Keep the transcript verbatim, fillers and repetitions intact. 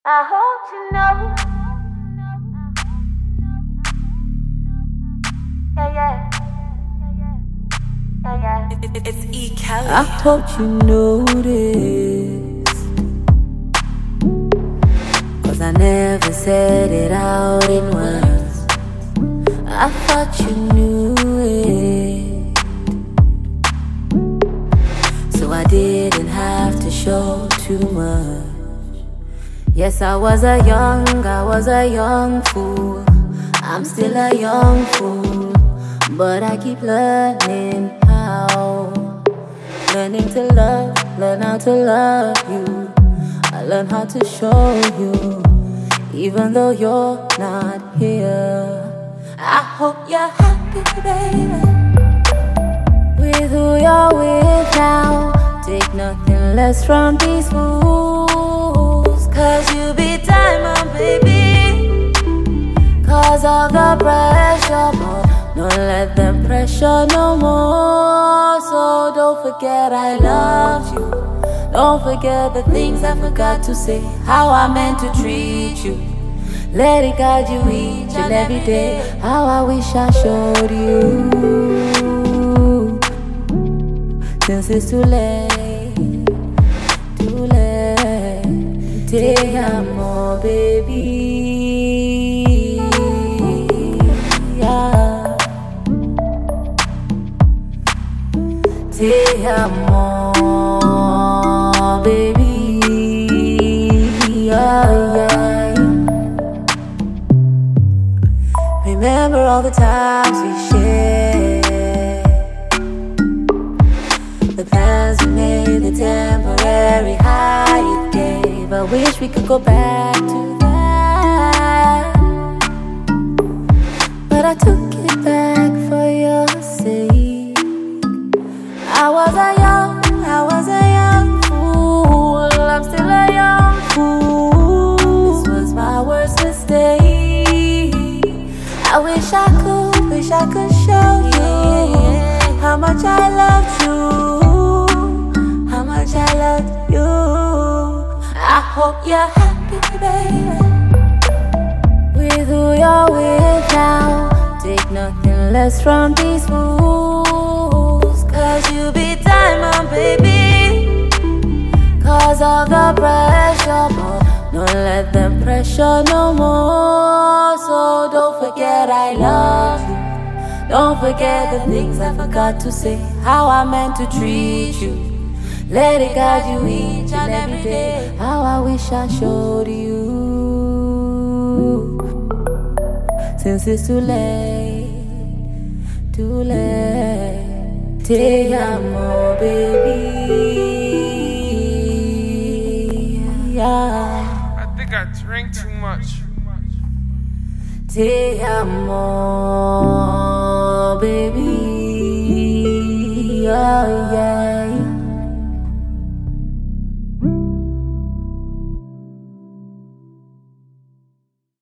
I hope you know. Yeah, yeah. Yeah, yeah. It, it, it's E. Kelly. I hope you noticed, 'cause I never said it out in words. I thought you knew it, so I didn't have to show too much. Yes, I was a young, I was a young fool. I'm still a young fool, but I keep learning how. Learning to love, learn how to love you. I learn how to show you, even though you're not here. I hope you're happy, baby, with who you're with now. Take nothing less from these fools, 'cause you be diamond, baby. 'Cause of the pressure, but don't let them pressure no more. So don't forget I loved you. Don't forget the things I forgot to say, how I meant to treat you. Let it guide you each and every day, how I wish I showed you. Since it's too late, too late, take more, baby. Yeah. Te amo, baby. Yeah, yeah. Remember all the times we shared, the plans we made, the temporary high it gave. I wish we could go back to that, but I took it back for your sake. I was a young, I was a young fool. I'm still a young fool. This was my worst mistake. I wish I could, wish I could show you how much I loved you, how much I loved you. I hope you're happy, baby, with who you're with now. Take nothing less from these fools, 'cause you be diamond, baby. 'Cause of the pressure, but don't let them pressure no more. So don't forget I love you. Don't forget the things I forgot to say, how I meant to treat you. Let it guide you each and every day, how I wish I showed you. Since it's too late, too late, te amo, baby. Yeah. I think I drank too much. Te amo, baby. Yeah, yeah.